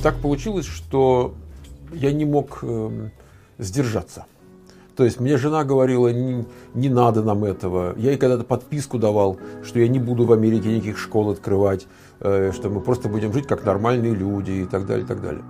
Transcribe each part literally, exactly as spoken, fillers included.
так получилось, что я не мог э, сдержаться. То есть мне жена говорила, не, не надо нам этого. Я ей когда-то подписку давал, что я не буду в Америке никаких школ открывать, э, что мы просто будем жить как нормальные люди и так далее, и так далее.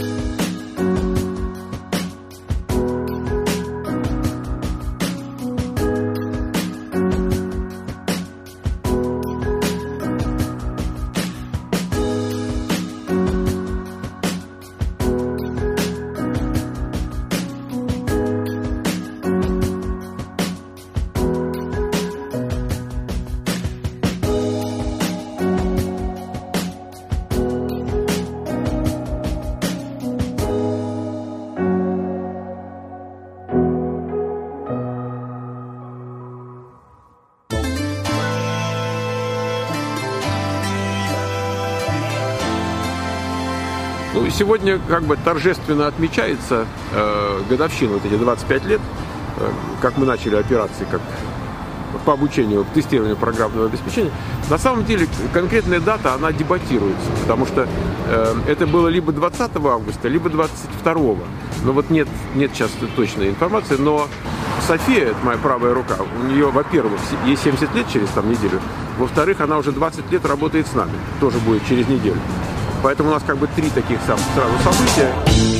Ну, сегодня как бы торжественно отмечается э, годовщина, вот эти двадцать пять лет, э, как мы начали операции как по обучению, к тестированию программного обеспечения. На самом деле конкретная дата, она дебатируется, потому что э, это было либо двадцатого августа, либо двадцать второго. Но вот нет, нет сейчас точной информации, но София, это моя правая рука, у нее, во-первых, ей семьдесят лет через там неделю, во-вторых, она уже двадцать лет работает с нами, тоже будет через неделю. Поэтому у нас как бы три таких сам, сразу события.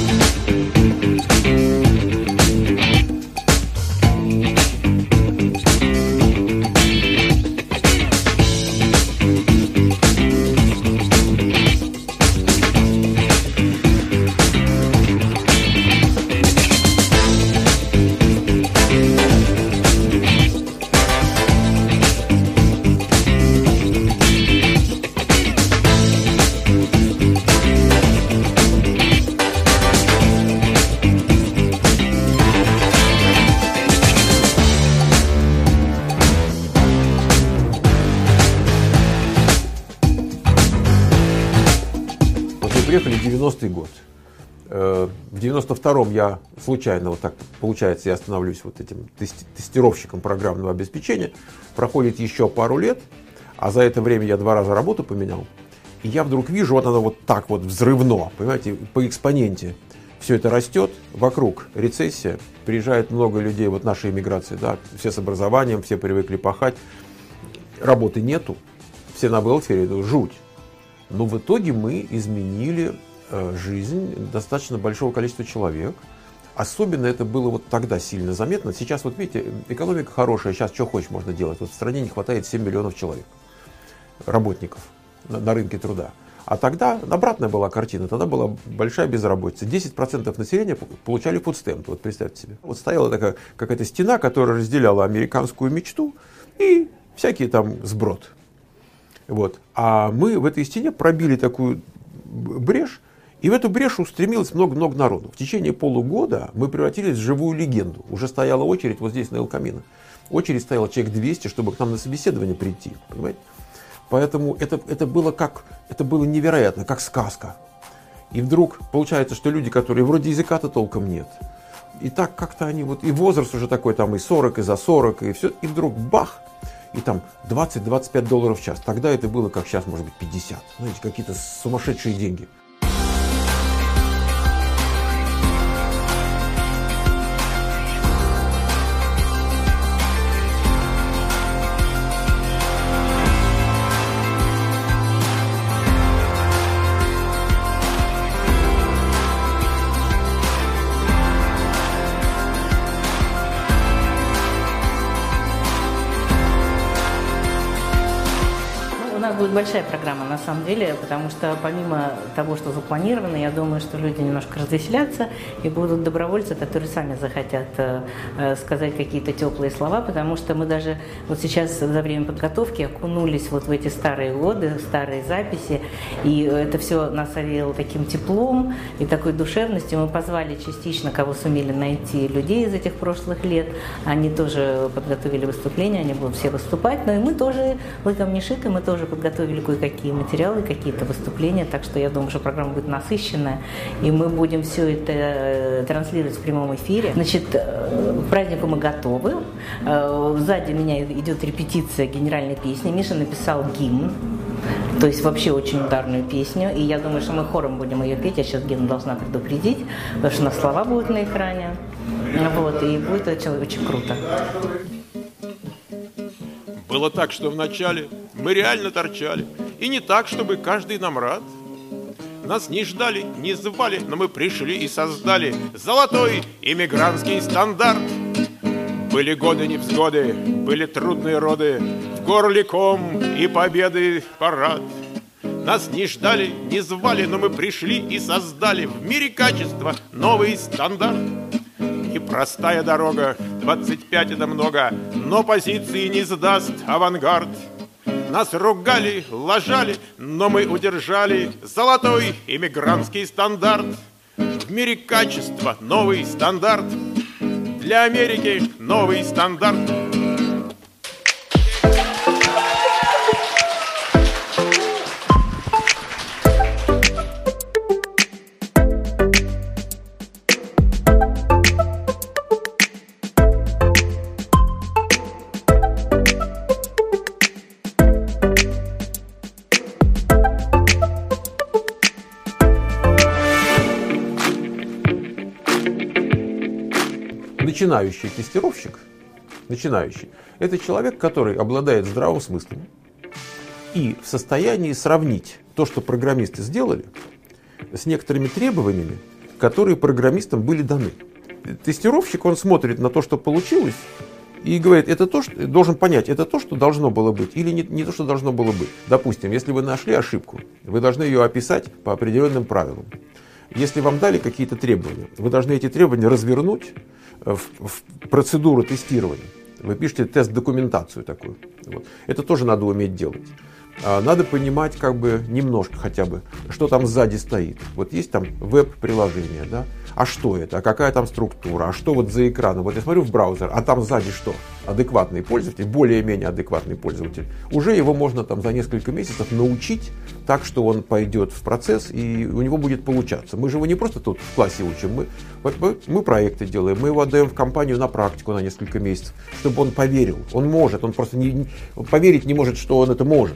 Приехали в девяностый год. В девяносто втором я случайно, вот так получается, я становлюсь вот этим тестировщиком программного обеспечения. Проходит еще пару лет, а за это время я два раза работу поменял. И я вдруг вижу, вот оно вот так вот взрывно, понимаете, по экспоненте. Все это растет, вокруг рецессия, приезжает много людей, вот нашей эмиграции, да, все с образованием, все привыкли пахать, работы нету, все на welfare, это жуть. Но в итоге мы изменили э, жизнь достаточно большого количества человек. Особенно это было вот тогда сильно заметно. Сейчас, вот видите, экономика хорошая, сейчас что хочешь можно делать. Вот в стране не хватает семь миллионов человек, работников на, на рынке труда. А тогда обратная была картина, тогда была большая безработица. десять процентов населения получали фудстемп, вот представьте себе. Вот стояла такая какая-то стена, которая разделяла американскую мечту и всякий там сброд. Вот. А мы в этой стене пробили такую брешь, и в эту брешь устремилось много-много народу. В течение полугода мы превратились в живую легенду. Уже стояла очередь вот здесь на Эл Камино. Очередь стояла человек двести, чтобы к нам на собеседование прийти. Понимаете? Поэтому это, это, было как, это было невероятно, как сказка. И вдруг получается, что люди, которые вроде языка-то толком нет, и так как-то они вот, и возраст уже такой, там и сорок, и за сорок, и все, и вдруг бах! И там двадцать-двадцать пять долларов в час. Тогда это было, как сейчас, может быть, пятьдесят. Знаете, какие-то сумасшедшие деньги. Будет большая программа на самом деле, потому что помимо того, что запланировано, я думаю, что люди немножко развеселятся и будут добровольцы, которые сами захотят э, сказать какие-то теплые слова, потому что мы даже вот сейчас за время подготовки окунулись вот в эти старые годы, старые записи, и это все нас овеяло таким теплом и такой душевностью. Мы позвали частично, кого сумели найти, людей из этих прошлых лет, они тоже подготовили выступления, они будут все выступать, но и мы тоже лыком не шито, мы тоже подготовили готовили кое-какие материалы, какие-то выступления, так что я думаю, что программа будет насыщенная, и мы будем все это транслировать в прямом эфире. Значит, к празднику мы готовы. Сзади меня идет репетиция генеральной песни. Миша написал гимн. То есть вообще очень ударную песню. И я думаю, что мы хором будем ее петь. Я сейчас Гена должна предупредить, потому что у нас слова будут на экране. Вот, и будет очень, очень круто. Было так, что вначале мы реально торчали. И не так, чтобы каждый нам рад. Нас не ждали, не звали, но мы пришли и создали золотой иммигрантский стандарт. Были годы невзгоды, были трудные роды, в горле ком и победы парад. Нас не ждали, не звали, но мы пришли и создали в мире качества новый стандарт. Непростая дорога, двадцать пять это много, но позиции не сдаст авангард. Нас ругали, лажали, но мы удержали золотой иммигрантский стандарт. В мире качества новый стандарт. Для Америки новый стандарт. Начинающий тестировщик, начинающий, это человек, который обладает здравым смыслом и в состоянии сравнить то, что программисты сделали, с некоторыми требованиями, которые программистам были даны. Тестировщик, он смотрит на то, что получилось, и говорит, это то, что должен понять, это то, что должно было быть, или не, не то, что должно было быть. Допустим, если вы нашли ошибку, вы должны ее описать по определенным правилам. Если вам дали какие-то требования, вы должны эти требования развернуть в, в процедуру тестирования. Вы пишете тест-документацию такую. Вот. Это тоже надо уметь делать. Надо понимать как бы немножко хотя бы, что там сзади стоит. Вот есть там веб-приложение, да? А что это? А какая там структура? А что вот за экраном? Вот я смотрю в браузер, а там сзади что? Адекватный пользователь, более-менее адекватный пользователь. Уже его можно там за несколько месяцев научить так, что он пойдет в процесс и у него будет получаться. Мы же его не просто тут в классе учим, мы, мы проекты делаем, мы его отдаем в компанию на практику на несколько месяцев, чтобы он поверил. Он может, он просто не, поверить не может, что он это может.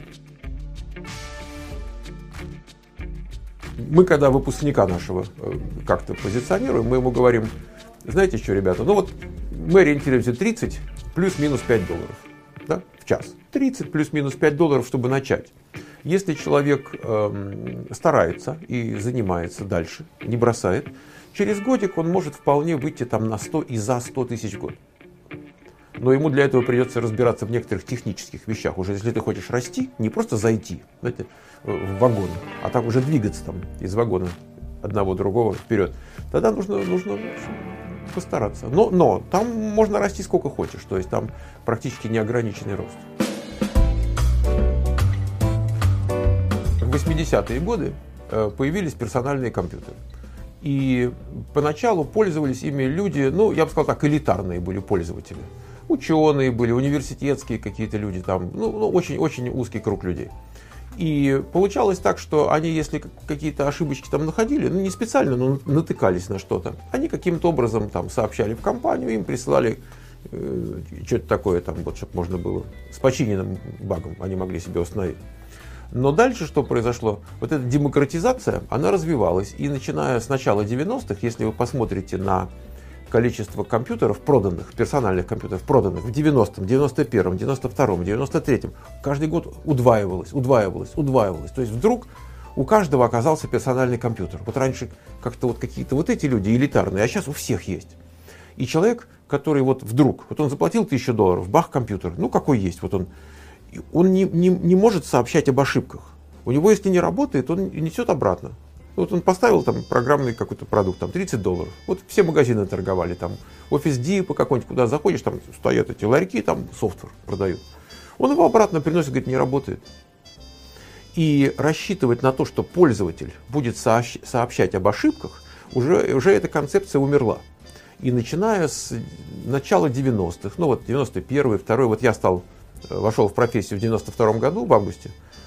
Мы, когда выпускника нашего как-то позиционируем, мы ему говорим, знаете что, ребята, ну вот мы ориентируемся тридцать плюс-минус пять долларов, да, в час. тридцать плюс-минус пять долларов, чтобы начать. Если человек э, старается и занимается дальше, не бросает, через годик он может вполне выйти там на сто и за сто тысяч в год. Но ему для этого придется разбираться в некоторых технических вещах. Уже если ты хочешь расти, не просто зайти, знаете, в вагон, а там уже двигаться там, из вагона одного другого вперед, тогда нужно, нужно постараться. Но, но там можно расти сколько хочешь, то есть там практически неограниченный рост. В восьмидесятые годы появились персональные компьютеры. И поначалу пользовались ими люди, ну, я бы сказал так, элитарные были пользователи. Ученые были, университетские какие-то люди, там, ну, ну очень, очень узкий круг людей. И получалось так, что они, если какие-то ошибочки там находили, ну не специально, но натыкались на что-то, они каким-то образом там сообщали в компанию, им присылали э, что-то такое, там, вот, чтобы можно было с починенным багом, они могли себе установить. Но дальше что произошло? Вот эта демократизация, она развивалась. И начиная с начала девяностых, если вы посмотрите на количество компьютеров проданных, персональных компьютеров проданных в девяностом, девяносто первом, девяносто втором, девяносто третьем, каждый год удваивалось, удваивалось, удваивалось. То есть вдруг у каждого оказался персональный компьютер. Вот раньше как-то вот какие-то вот эти люди элитарные, а сейчас у всех есть. И человек, который вот вдруг, вот он заплатил тысячу долларов, бах, компьютер, ну какой есть, вот он, он не, не, не может сообщать об ошибках. У него, если не работает, он несет обратно. Вот он поставил там программный какой-то продукт, там тридцать долларов. Вот все магазины торговали, там офис Depot какой-нибудь, куда заходишь, там стоят эти ларьки, там софтвер продают. Он его обратно приносит, говорит, не работает. И рассчитывать на то, что пользователь будет сообщать об ошибках, уже, уже эта концепция умерла. И начиная с начала девяностых, ну вот девяносто первый, второй, вот я стал, вошел в профессию в девяносто втором году, в августе,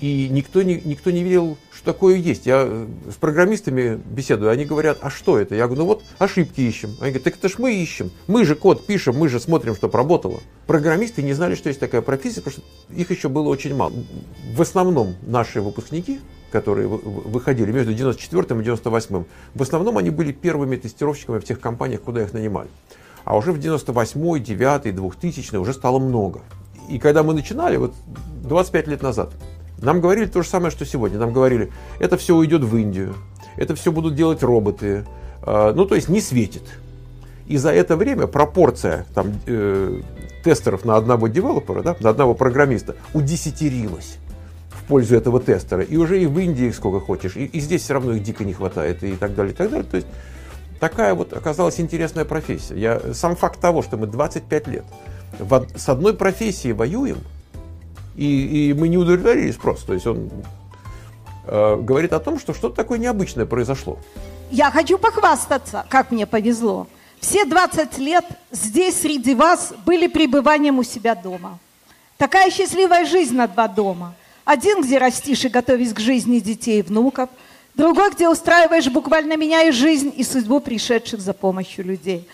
И никто не, никто не видел, что такое есть. Я с программистами беседую, они говорят, а что это? Я говорю, ну вот ошибки ищем. Они говорят, так это ж мы ищем. Мы же код пишем, мы же смотрим, чтобы работало. Программисты не знали, что есть такая профессия, потому что их еще было очень мало. В основном наши выпускники, которые выходили между девяносто четвёртым и девяносто восьмым, в основном они были первыми тестировщиками в тех компаниях, куда их нанимали. А уже в девяносто восьмой, девятый, двухтысячный уже стало много. И когда мы начинали, вот двадцать пять лет назад, нам говорили то же самое, что сегодня. Нам говорили, это все уйдет в Индию, это все будут делать роботы. Ну, то есть не светит. И за это время пропорция там, э, тестеров на одного девелопера, да, на одного программиста удесятерилась в пользу этого тестера. И уже и в Индии их сколько хочешь, и, и здесь все равно их дико не хватает, и так далее, и так далее. То есть такая вот оказалась интересная профессия. Я, сам факт того, что мы двадцать пять лет в, с одной профессией воюем, и, и мы не удовлетворили спрос. То есть он э, говорит о том, что что-то такое необычное произошло. Я хочу похвастаться, как мне повезло. Все двадцать лет здесь среди вас были пребыванием у себя дома. Такая счастливая жизнь на два дома. Один, где растишь и готовишь к жизни детей и внуков. Другой, где устраиваешь, буквально меняешь жизнь и судьбу пришедших за помощью людей.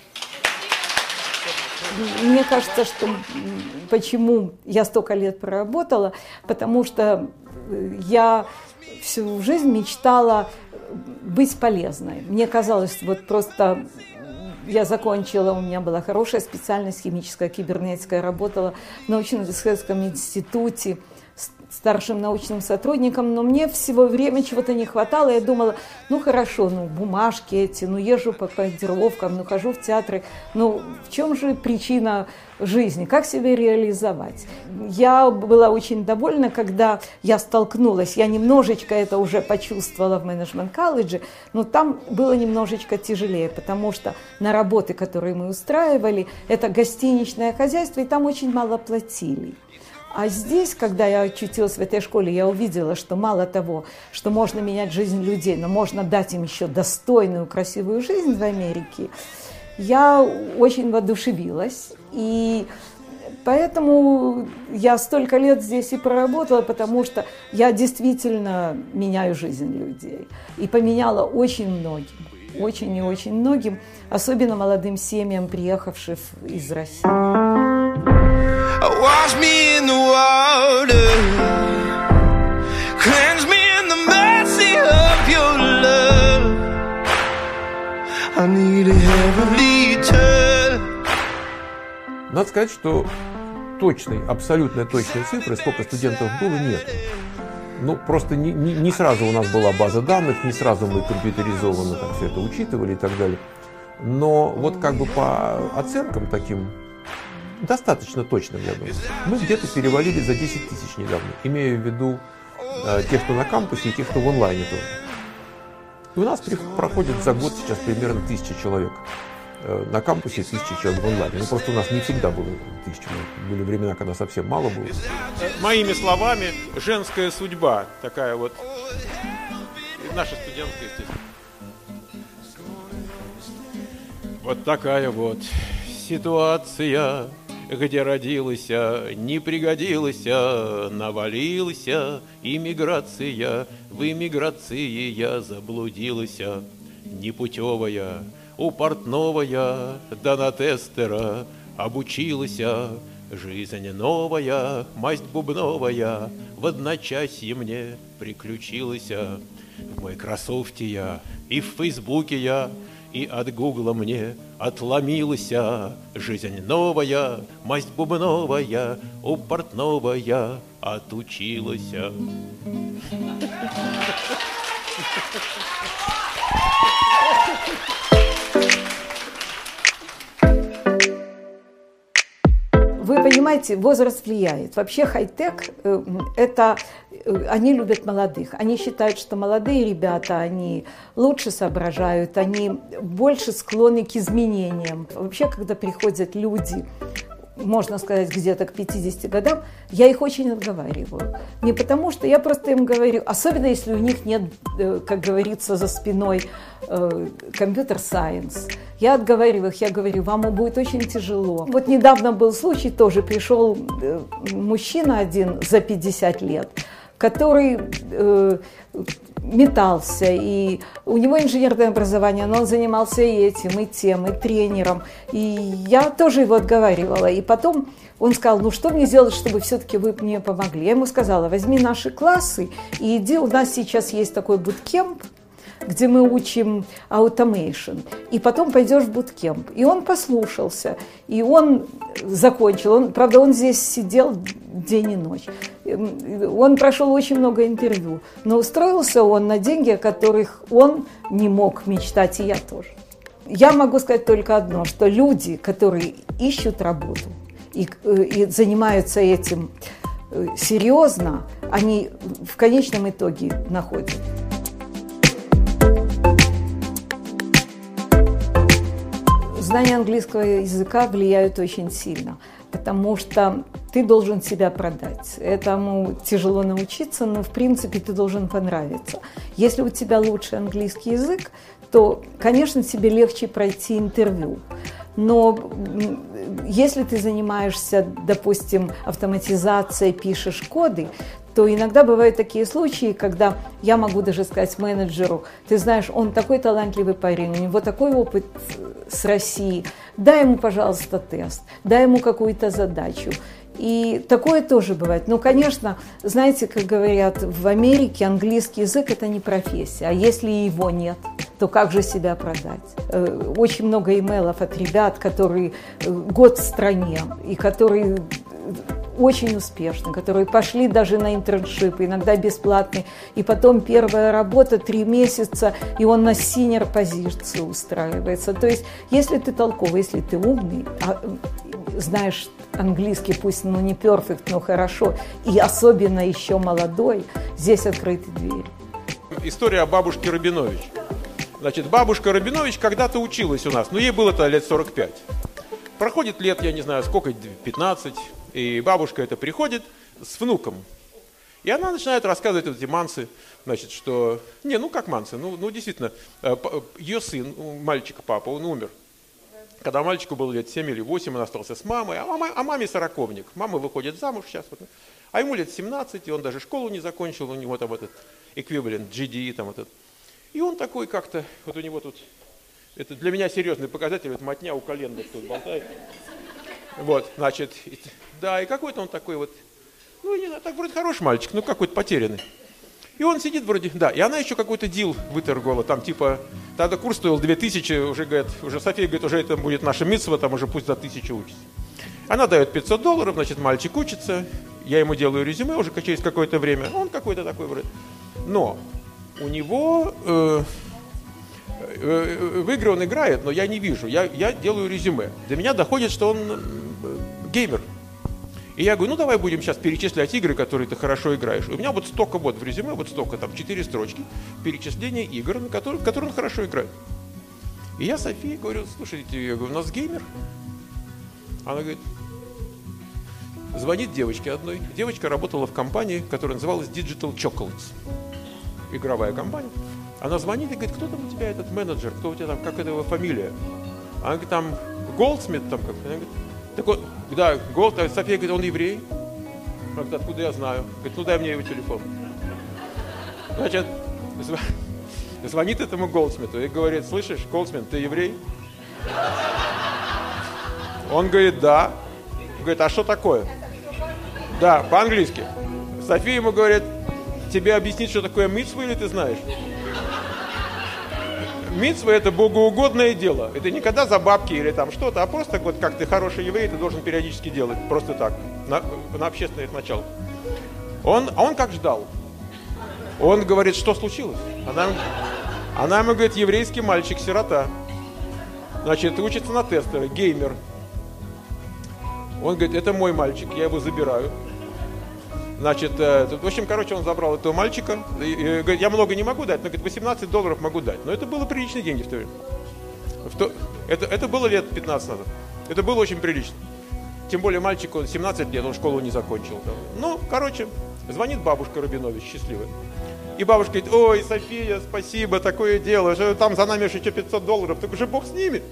Мне кажется, что почему я столько лет проработала, потому что я всю жизнь мечтала быть полезной. Мне казалось, вот просто я закончила, у меня была хорошая специальность химическая, кибернетика, я работала в научно-исследовательском институте старшим научным сотрудником, но мне всего время чего-то не хватало. Я думала, ну хорошо, ну бумажки эти, ну езжу по командировкам, ну хожу в театры, ну в чем же причина жизни, как себя реализовать? Я была очень довольна, когда я столкнулась, я немножечко это уже почувствовала в менеджмент-колледже, но там было немножечко тяжелее, потому что на работы, которые мы устраивали, это гостиничное хозяйство, и там очень мало платили. А здесь, когда я очутилась в этой школе, я увидела, что мало того, что можно менять жизнь людей, но можно дать им еще достойную, красивую жизнь в Америке, я очень воодушевилась. И поэтому я столько лет здесь и проработала, потому что я действительно меняю жизнь людей. И поменяла очень многим, очень и очень многим, особенно молодым семьям, приехавшим из России. Wash me in the water, cleanse me in the mercy of your love. I need a heavenly touch. Надо сказать, что точной, абсолютно точной цифры, сколько студентов было, нет. Ну, просто не, не, не сразу у нас была база данных, не сразу мы компьютеризованно так все это учитывали и так далее. Но вот как бы по оценкам таким, достаточно точным, я думаю. Мы где-то перевалили за десять тысяч недавно, имея в виду э, тех, кто на кампусе, и тех, кто в онлайне тоже. И у нас при, проходит за год сейчас примерно тысяча человек э, на кампусе и тысяча человек в онлайне. Ну, просто у нас не всегда было тысяча. Были времена, когда совсем мало было. Моими словами, женская судьба такая вот. Наша студентка, естественно. Вот такая вот ситуация, где родился, не пригодился, навалился, иммиграция, в иммиграции я заблудился, непутевая, у портного я, да на тестера обучилась, жизнь новая, масть бубновая, в одночасье мне приключилась, в Майкрософте я и в Фейсбуке я, и от Гугла мне отломилась жизнь новая, масть бубновая, у портного я отучилась. Вы понимаете, возраст влияет. Вообще хай-тек э, – это э, они любят молодых. Они считают, что молодые ребята, они лучше соображают, они больше склонны к изменениям. Вообще, когда приходят люди, можно сказать, где-то к пятидесяти годам, я их очень отговариваю. Не потому, что я просто им говорю, особенно если у них нет, как говорится, за спиной компьютер-сайенс. Я отговариваю их, я говорю, вам будет очень тяжело. Вот недавно был случай, тоже пришел мужчина один за пятьдесят лет, который э, метался, и у него инженерное образование, но он занимался и этим, и тем, и тренером. И я тоже его отговаривала. И потом он сказал, ну что мне сделать, чтобы все-таки вы мне помогли? Я ему сказала, возьми наши классы и иди, у нас сейчас есть такой буткемп, где мы учим automation, и потом пойдешь в буткемп. И он послушался, и он закончил. Он, правда, он здесь сидел день и ночь. Он прошел очень много интервью, но устроился он на деньги, о которых он не мог мечтать, и я тоже. Я могу сказать только одно, что люди, которые ищут работу и, и занимаются этим серьезно, они в конечном итоге находят. Знания английского языка влияют очень сильно, потому что ты должен себя продать. Этому тяжело научиться, но в принципе ты должен понравиться. Если у тебя лучший английский язык, то, конечно, тебе легче пройти интервью. Но если ты занимаешься, допустим, автоматизацией, пишешь коды, то иногда бывают такие случаи, когда я могу даже сказать менеджеру, ты знаешь, он такой талантливый парень, у него такой опыт с Россией, дай ему, пожалуйста, тест, дай ему какую-то задачу. И такое тоже бывает. Ну, конечно, знаете, как говорят в Америке, английский язык – это не профессия, а если его нет, то как же себя продать? Очень много имейлов от ребят, которые год в стране, и которые очень успешны, которые пошли даже на интерншип, иногда бесплатный, и потом первая работа, три месяца, и он на синьор позицию устраивается. То есть, если ты толковый, если ты умный, а, знаешь английский, пусть ну, не перфект, но хорошо, и особенно еще молодой, здесь открыты двери. История о бабушке Рабинович. Значит, бабушка Рабинович когда-то училась у нас, но ей было-то лет сорок пять. Проходит лет, я не знаю, сколько, пятнадцать, и бабушка это приходит с внуком. И она начинает рассказывать вот эти мансы, значит, что... Не, ну как мансы, ну, ну действительно, ее сын, мальчик, папа, он умер. Когда мальчику было лет семь или восемь, он остался с мамой, а, мама, а маме сороковник. Мама выходит замуж сейчас, вот, а ему лет семнадцать, и он даже школу не закончил, у него там этот эквивалент, джи ди и там этот. И он такой как-то, вот у него тут, это для меня серьезный показатель, вот мотня у коленных тут болтает. Вот, значит, и, да, и какой-то он такой вот, ну, не знаю, так вроде хороший мальчик, но какой-то потерянный. И он сидит вроде, да, и она еще какой-то дил выторговала, там типа, тогда курс стоил две тысячи, уже, говорит, уже София говорит, уже это будет наша митцва, там уже пусть за тысячу учится. Она дает пятьсот долларов, значит, мальчик учится, я ему делаю резюме уже через какое-то время, он какой-то такой вроде. Но у него э, э, в игры он играет, но я не вижу, я, я делаю резюме. До меня доходит, что он э, геймер. И я говорю, ну давай будем сейчас перечислять игры, которые ты хорошо играешь. У меня вот столько вот в резюме, вот столько, там четыре строчки, перечисления игр, на которые, в которые он хорошо играет. И я Софии говорю, слушайте, я говорю, у нас геймер. Она говорит, звонит девочке одной. Девочка работала в компании, которая называлась Digital Chocolates. Игровая компания. Она звонит и говорит, кто там у тебя этот менеджер, кто у тебя там, как это его фамилия? Она говорит, там Голдсмит там как-то. Она говорит, так он, да, Голд, а София говорит, он еврей. Она говорит, откуда я знаю? Говорит, ну дай мне его телефон. Значит, звонит этому Голдсмиту и говорит, слышишь, Голдсмит, ты еврей? Он говорит, да. Говорит, а что такое? Да, по-английски. София ему говорит, тебе объяснить, что такое мицва, или ты знаешь? Мицва – это богоугодное дело. Это не когда за бабки или там что-то, а просто вот как ты хороший еврей, ты должен периодически делать. Просто так, на, на общественных началах. Он, а он как ждал. Он говорит, что случилось? Она, она ему говорит, еврейский мальчик, сирота. Значит, учится на тестера, геймер. Он говорит, это мой мальчик, я его забираю. Значит, в общем, короче, он забрал этого мальчика. И, и, говорит, я много не могу дать, но говорит, восемнадцать долларов могу дать. Но это было приличные деньги в то время. В то, это, это было лет пятнадцать назад. Это было очень прилично. Тем более мальчику он семнадцать лет, он школу не закончил. Ну, короче, звонит бабушка Рабинович, счастливая. И бабушка говорит, ой, София, спасибо, такое дело. Там за нами еще пятьсот долларов, так уже Бог с ними.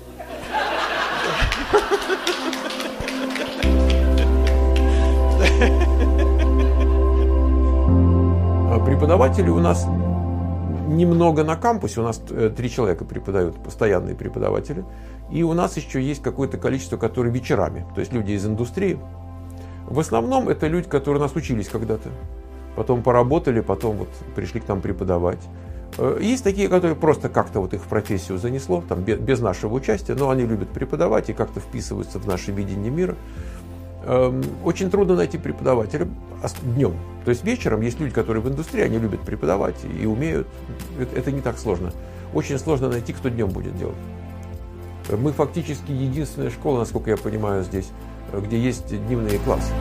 Преподавателей у нас немного на кампусе, у нас три человека преподают, постоянные преподаватели, и у нас еще есть какое-то количество, которые вечерами, то есть люди из индустрии. В основном это люди, которые нас учились когда-то, потом поработали, потом вот пришли к нам преподавать. Есть такие, которые просто как-то вот их в профессию занесло, там, без нашего участия, но они любят преподавать и как-то вписываются в наше видение мира. Очень трудно найти преподавателя днем. То есть вечером есть люди, которые в индустрии, они любят преподавать и умеют. Это не так сложно. Очень сложно найти, кто днем будет делать. Мы фактически единственная школа, насколько я понимаю, здесь, где есть дневные классы.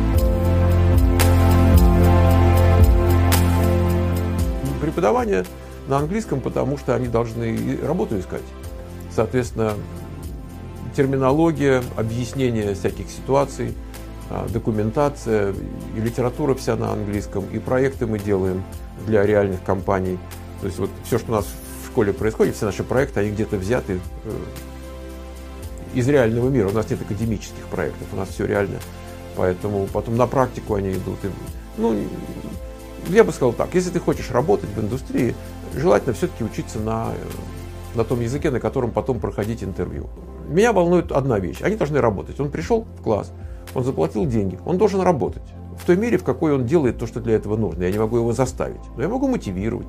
Преподавание на английском, потому что они должны работу искать. Соответственно, терминология, объяснение всяких ситуаций, документация и литература вся на английском, и проекты мы делаем для реальных компаний. То есть вот все, что у нас в школе происходит, все наши проекты, они где-то взяты из реального мира. У нас нет академических проектов, у нас все реально. Поэтому потом на практику они идут. И, ну, я бы сказал так, если ты хочешь работать в индустрии, желательно все-таки учиться на, на том языке, на котором потом проходить интервью. Меня волнует одна вещь. Они должны работать. Он пришел в класс, он заплатил деньги, он должен работать в той мере, в какой он делает то, что для этого нужно. Я не могу его заставить, но я могу мотивировать.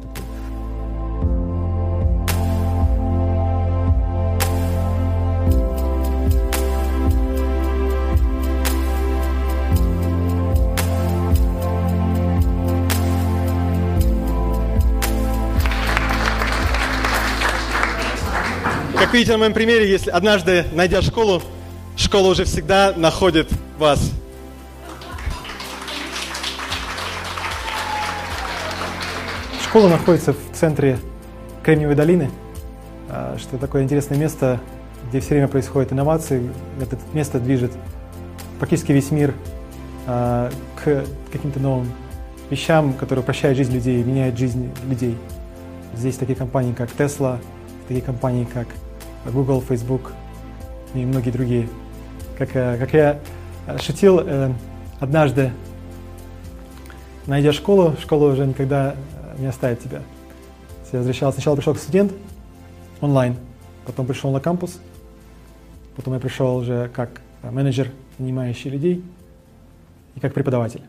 Как видите на моем примере, если однажды, найдя школу, школа уже всегда находит вас. Школа находится в центре Кремниевой долины, что такое интересное место, где все время происходят инновации. Это место движет практически весь мир к каким-то новым вещам, которые упрощают жизнь людей, меняют жизнь людей. Здесь такие компании, как Tesla, такие компании, как Google, Facebook и многие другие. Как, как я шутил, однажды, найдя школу, школа уже никогда не оставит тебя. Я возвращался, сначала пришел как студент онлайн, потом пришел на кампус, потом я пришел уже как менеджер, нанимающий людей, и как преподаватель.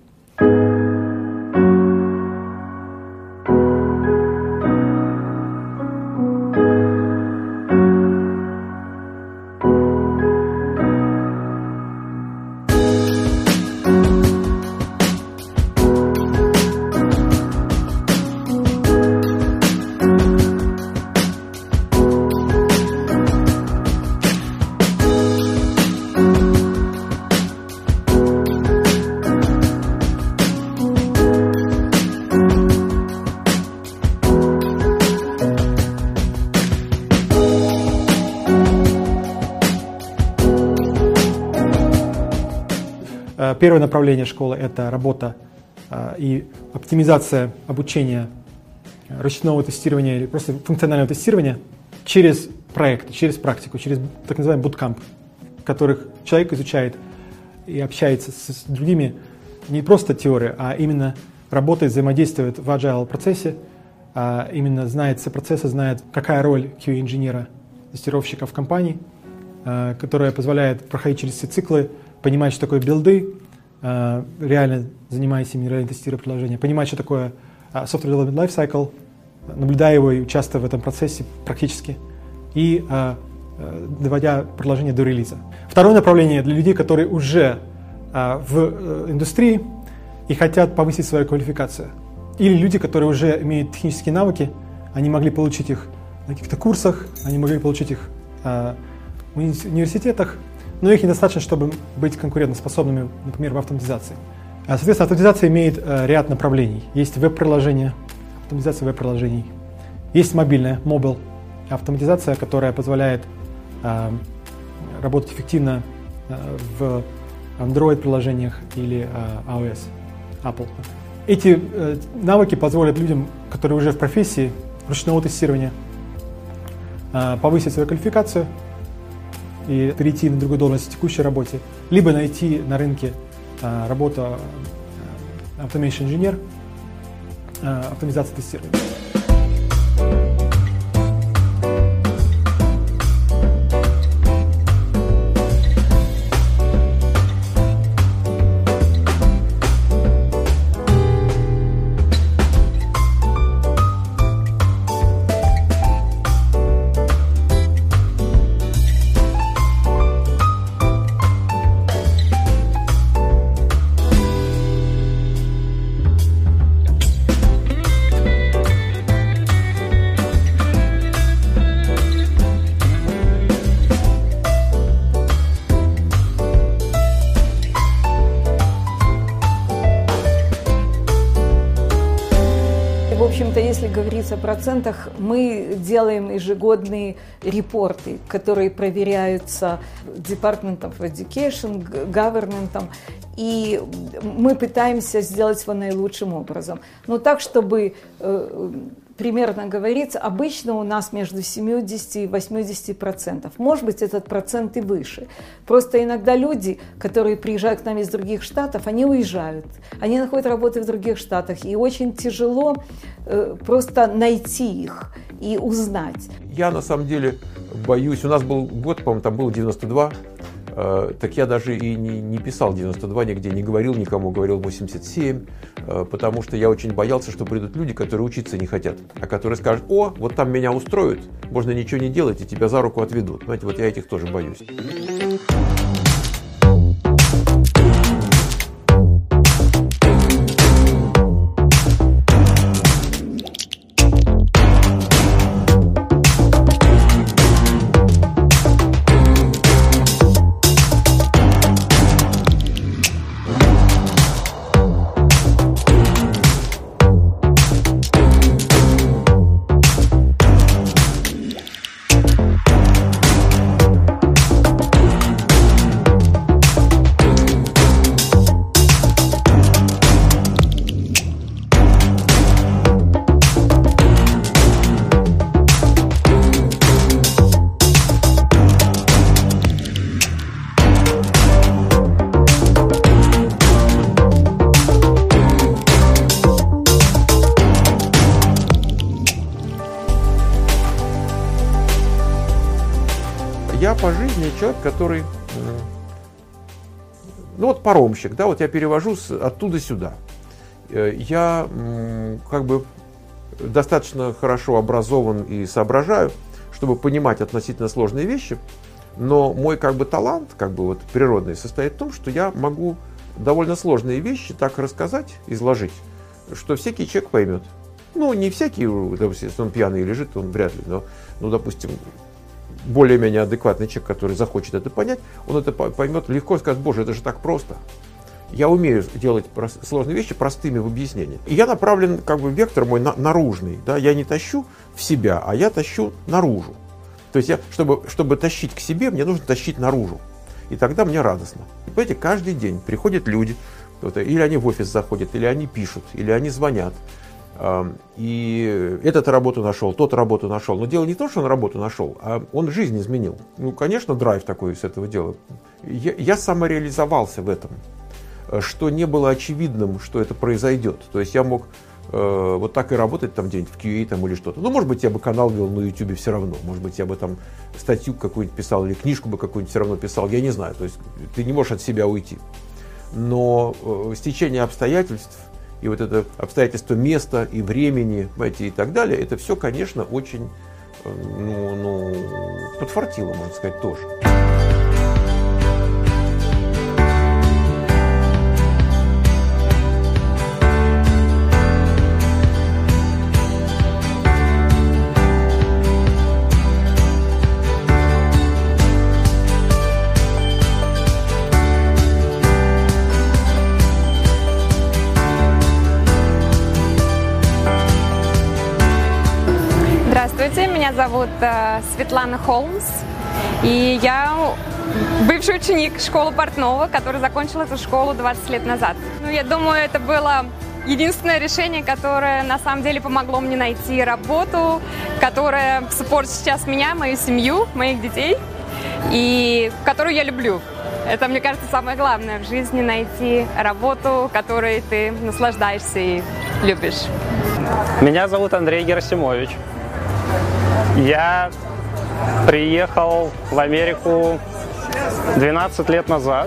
Первое направление школы – это работа э, и оптимизация обучения ручного тестирования или просто функционального тестирования через проект, через практику, через так называемый bootcamp, в которых человек изучает и общается с, с другими не просто теория, а именно работает, взаимодействует в agile процессе, а именно знает все процессы, знает, какая роль кью эй-инженера, тестировщика в компании, э, которая позволяет проходить через все циклы, понимать, что такое билды, реально занимаясь ими, реально тестируя приложение, понимать, что такое software development lifecycle, наблюдая его и участвуя в этом процессе практически, и доводя приложение до релиза. Второе направление для людей, которые уже в индустрии и хотят повысить свою квалификацию. Или люди, которые уже имеют технические навыки, они могли получить их на каких-то курсах, они могли получить их в университетах, но их недостаточно, чтобы быть конкурентоспособными, например, в автоматизации. Соответственно, автоматизация имеет ряд направлений. Есть веб-приложения, автоматизация веб-приложений. Есть мобильная, mobile автоматизация, которая позволяет э, работать эффективно э, в Android-приложениях или э, iOS, Apple. Эти э, навыки позволят людям, которые уже в профессии ручного тестирования, э, повысить свою квалификацию и перейти на другую должность в текущей работе, либо найти на рынке а, работу а, automation инженер автоматизации тестирования. В общем-то, если говорить о процентах, мы делаем ежегодные репорты, которые проверяются Department of Education, Government, и мы пытаемся сделать его наилучшим образом. Но так, чтобы э, примерно говорить, обычно у нас между семьдесят и восемьдесят процентов. Может быть, этот процент и выше. Просто иногда люди, которые приезжают к нам из других штатов, они уезжают. Они находят работу в других штатах. И очень тяжело э, просто найти их и узнать. Я на самом деле боюсь. У нас был год, по-моему, там было девяносто два. Э, так я даже и не, не писал девяносто два нигде, не говорил никому, говорил восемьдесят семь. Э, потому что я очень боялся, что придут люди, которые учиться не хотят. А которые скажут: о, вот там меня устроят, можно ничего не делать, и тебя за руку отведут. Знаете, вот я этих тоже боюсь. Я по жизни человек, который, ну вот паромщик, да, вот я перевожу оттуда сюда. Я как бы достаточно хорошо образован и соображаю, чтобы понимать относительно сложные вещи, но мой как бы талант, как бы вот природный, состоит в том, что я могу довольно сложные вещи так рассказать, изложить, что всякий человек поймет. Ну, не всякий, допустим, если он пьяный лежит, он вряд ли, но, ну, допустим, более-менее адекватный человек, который захочет это понять, он это поймет легко и скажет: боже, это же так просто. Я умею делать сложные вещи простыми в объяснении. И я направлен, как бы, вектор мой на, наружный. Да? Я не тащу в себя, а я тащу наружу. То есть, я, чтобы, чтобы тащить к себе, мне нужно тащить наружу. И тогда мне радостно. И, понимаете, каждый день приходят люди, или они в офис заходят, или они пишут, или они звонят. И этот работу нашел, тот работу нашел. Но дело не то, что он работу нашел, а он жизнь изменил. Ну, конечно, драйв такой с этого дела. Я, я самореализовался в этом, что не было очевидным, что это произойдет. То есть я мог э, вот так и работать там где-нибудь в кью эй там, или что-то. Ну, может быть, я бы канал вел на YouTube все равно. Может быть, я бы там статью какую-нибудь писал или книжку бы какую-нибудь все равно писал. Я не знаю. То есть ты не можешь от себя уйти. Но э, стечение обстоятельств, и вот это обстоятельство места и времени, понимаете, и так далее, это все, конечно, очень, ну, ну, подфартило, можно сказать, тоже. Здравствуйте, меня зовут э, Светлана Холмс, и я бывший ученик школы портного, который закончил эту школу двадцать лет назад. Ну, я думаю, это было единственное решение, которое на самом деле помогло мне найти работу, которая суппортит сейчас меня, мою семью, моих детей, и которую я люблю. Это, мне кажется, самое главное в жизни — найти работу, которой ты наслаждаешься и любишь. Меня зовут Андрей Герасимович. Я приехал в Америку двенадцать лет назад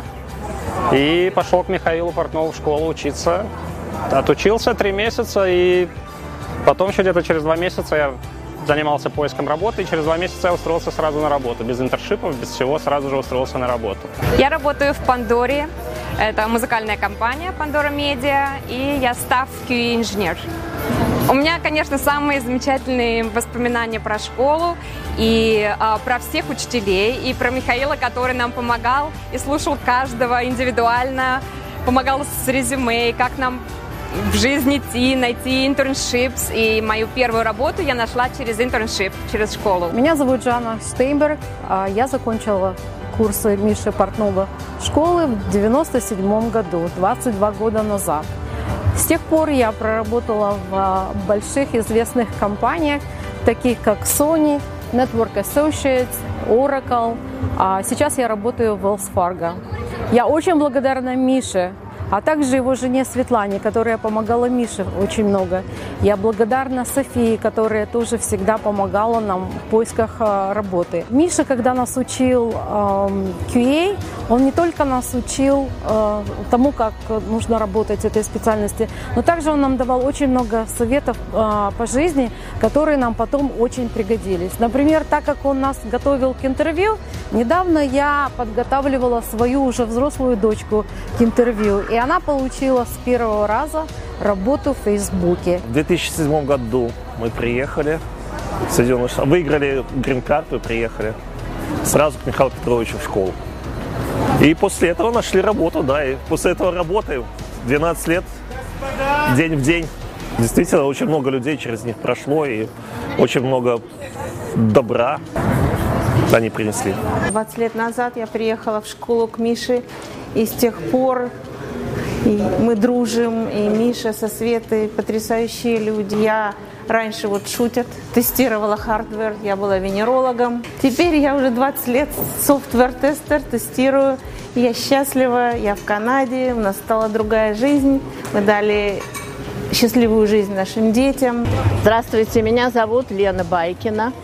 и пошел к Михаилу Портнову в школу учиться. Отучился три месяца, и потом еще где-то через два месяца я занимался поиском работы, и через два месяца я устроился сразу на работу. Без интершипов, без всего, сразу же устроился на работу. Я работаю в Пандоре. Это музыкальная компания Pandora Media, и я став кью эй-инженер. У меня, конечно, самые замечательные воспоминания про школу и а, про всех учителей, и про Михаила, который нам помогал и слушал каждого индивидуально, помогал с резюме, и как нам в жизни идти, найти интерншипс. И мою первую работу я нашла через интерншип, через школу. Меня зовут Жанна Штейнберг. Я закончила курсы Миши Портнова школы в девяносто седьмом году, двадцать два года назад. С тех пор я проработала в больших известных компаниях, таких как Sony, Network Associates, Oracle. А сейчас я работаю в Wells Fargo. Я очень благодарна Мише, а также его жене Светлане, которая помогала Мише очень много. Я благодарна Софии, которая тоже всегда помогала нам в поисках работы. Миша, когда нас учил э, кью эй, он не только нас учил э, тому, как нужно работать в этой специальности, но также он нам давал очень много советов э, по жизни, которые нам потом очень пригодились. Например, так как он нас готовил к интервью, недавно я подготавливала свою уже взрослую дочку к интервью, и она получила с первого раза работу в Фейсбуке. В две тысячи седьмом году мы приехали в Соединенные Штаты, выиграли грин-карту и приехали сразу к Михаилу Петровичу в школу. И после этого нашли работу, да, и после этого работаем двенадцать лет, день в день. Действительно, очень много людей через них прошло, и очень много добра они принесли. двадцать лет назад я приехала в школу к Мише, и с тех пор и мы дружим, и Миша со Светой потрясающие люди. Я раньше, вот шутят, тестировала хардвер, я была венерологом. Теперь я уже двадцать лет софтвер-тестер, тестирую. Я счастлива, я в Канаде, у нас стала другая жизнь. Мы дали счастливую жизнь нашим детям. Здравствуйте, меня зовут Лена Байкина.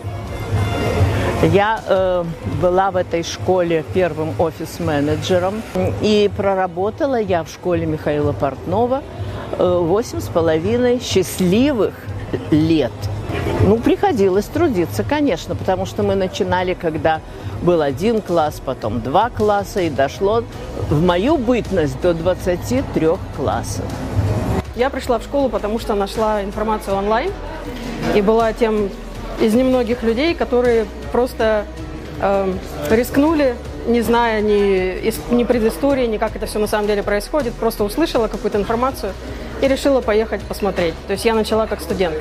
Я э, была в этой школе первым офис-менеджером, и проработала я в школе Михаила Портнова восемь с половиной счастливых лет. Ну, приходилось трудиться, конечно, потому что мы начинали, когда был один класс, потом два класса, и дошло в мою бытность до двадцати трёх классов. Я пришла в школу, потому что нашла информацию онлайн и была тем из немногих людей, которые просто э, рискнули, не зная ни, ни предыстории, ни как это все на самом деле происходит, просто услышала какую-то информацию и решила поехать посмотреть. То есть я начала как студент.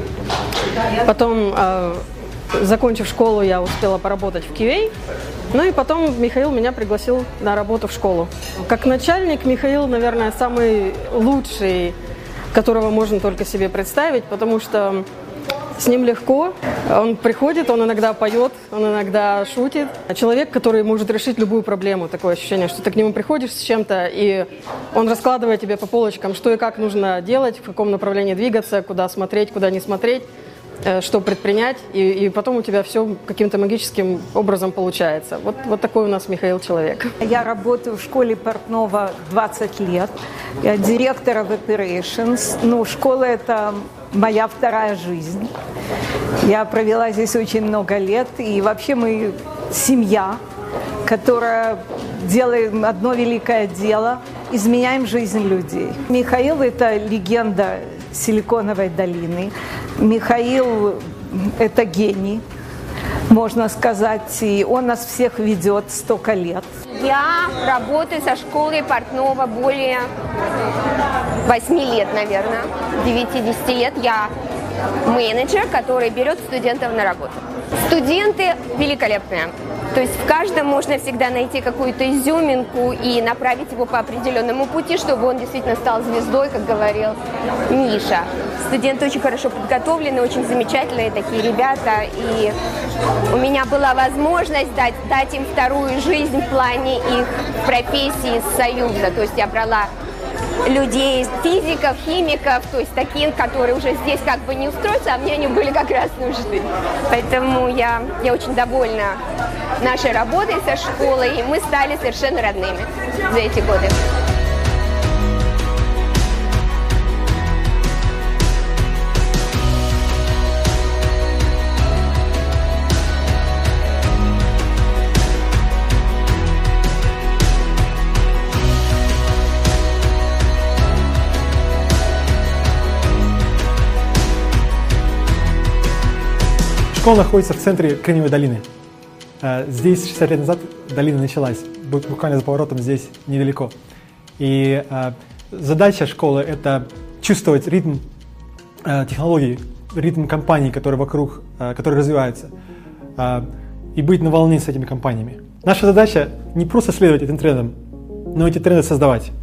Потом, э, закончив школу, я успела поработать в кью эй. Ну и потом Михаил меня пригласил на работу в школу. Как начальник Михаил, наверное, самый лучший, которого можно только себе представить, потому что с ним легко. Он приходит, он иногда поет, он иногда шутит. Человек, который может решить любую проблему. Такое ощущение, что ты к нему приходишь с чем-то, и он раскладывает тебе по полочкам, что и как нужно делать, в каком направлении двигаться, куда смотреть, куда не смотреть, что предпринять. И, и потом у тебя все каким-то магическим образом получается. Вот, вот такой у нас Михаил человек. Я работаю в школе Портнова двадцать лет. Я директор of operations. Ну, школа – это моя вторая жизнь. Я провела здесь очень много лет. И вообще мы семья, которая делает одно великое дело – изменяем жизнь людей. Михаил – это легенда Силиконовой долины. Михаил – это гений, можно сказать, и он нас всех ведет столько лет. Я работаю со школой Портнова более восьми лет, наверное, девяти-десяти лет. Я менеджер, который берет студентов на работу. Студенты великолепные. То есть в каждом можно всегда найти какую-то изюминку и направить его по определенному пути, чтобы он действительно стал звездой, как говорил Миша. Студенты очень хорошо подготовлены, очень замечательные такие ребята. И у меня была возможность дать, дать им вторую жизнь в плане их профессии с Союза. То есть я брала людей, физиков, химиков, то есть таких, которые уже здесь как бы не устроятся, а мне они были как раз нужны. Поэтому я, я очень довольна нашей работой со школой, и мы стали совершенно родными за эти годы. Школа находится в центре Кремниевой долины. Здесь шестьдесят лет назад долина началась, буквально за поворотом здесь недалеко. И задача школы – это чувствовать ритм технологий, ритм компаний, которые вокруг, которые развиваются, и быть на волне с этими компаниями. Наша задача не просто следовать этим трендам, но эти тренды создавать.